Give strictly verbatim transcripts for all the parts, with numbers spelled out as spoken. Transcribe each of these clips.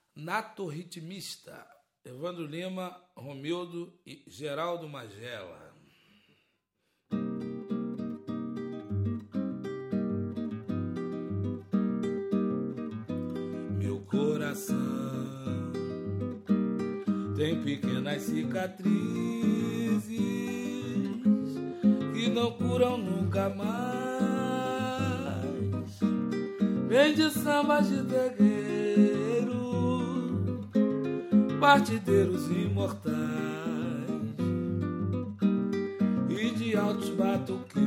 Nato Ritmista, Evandro Lima, Romildo e Geraldo Magela. Meu coração tem pequenas cicatrizes que não curam nunca mais. Vem de sambas de terreiro, partideiros imortais e de altos batuqueiros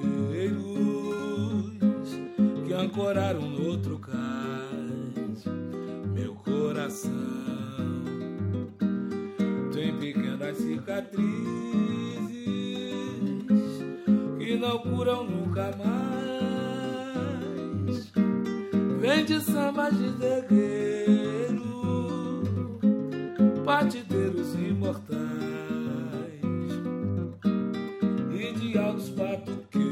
que ancoraram no outro cais. Meu coração tem pequenas cicatrizes que não curam nunca mais. Vem de sambas de terreiro, partideiros imortais e de altos batuqueiros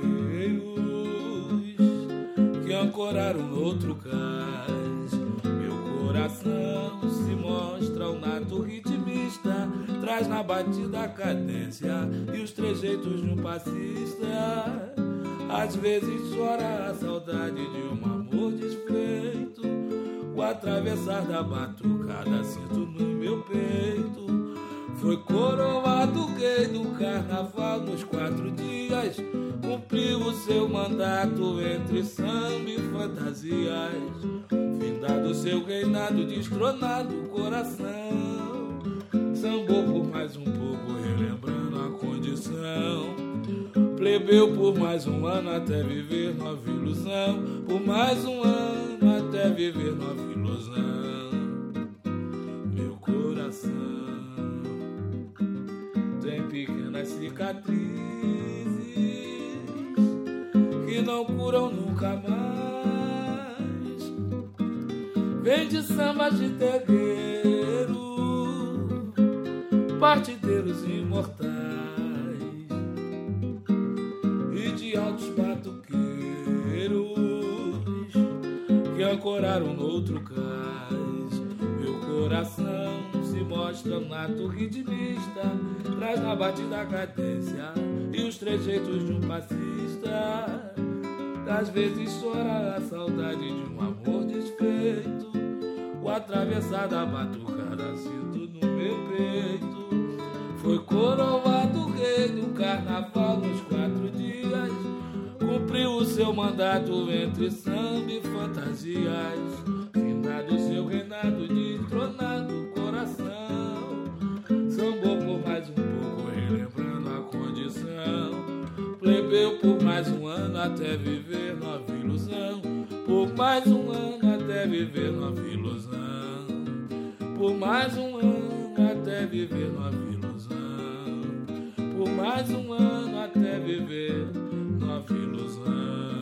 que ancoraram no outro cais. Meu coração se mostra um nato ritmista, traz na batida a cadência e os trejeitos de um passista. Às vezes chora a saudade de um amor desfeito, o atravessar da batucada sinto no meu peito. Foi coroado rei do carnaval nos quatro dias, cumpriu o seu mandato entre samba e fantasias. Findado seu reinado, destronado o coração, sambou por mais um pouco, relembrando a condição. Plebeu por mais um ano até viver nova ilusão, por mais um ano até viver nova ilusão. Meu coração tem pequenas cicatrizes que não curam nunca mais. Vem de sambas de terreiro, partideiros imortais e de altos batuqueiros que ancoraram no outro cais. Meu coração se mostra um nato ritmista, traz na batida a cadência e os trejeitos de um passista. Às vezes chora a saudade de um amor desfeito, o atravessar da batucada sinto no meu peito. Foi coroado rei do carnaval nos quatro dias, cumpriu o seu mandato entre samba e fantasias. Finado seu reinado, destronado o coração, sambou por mais um pouco, relembrando a condição. Plebeu por mais um ano até viver nova ilusão, por mais um ano até viver nova ilusão, por mais um ano até viver nova ilusão, por mais um ano até viver nova ilusão.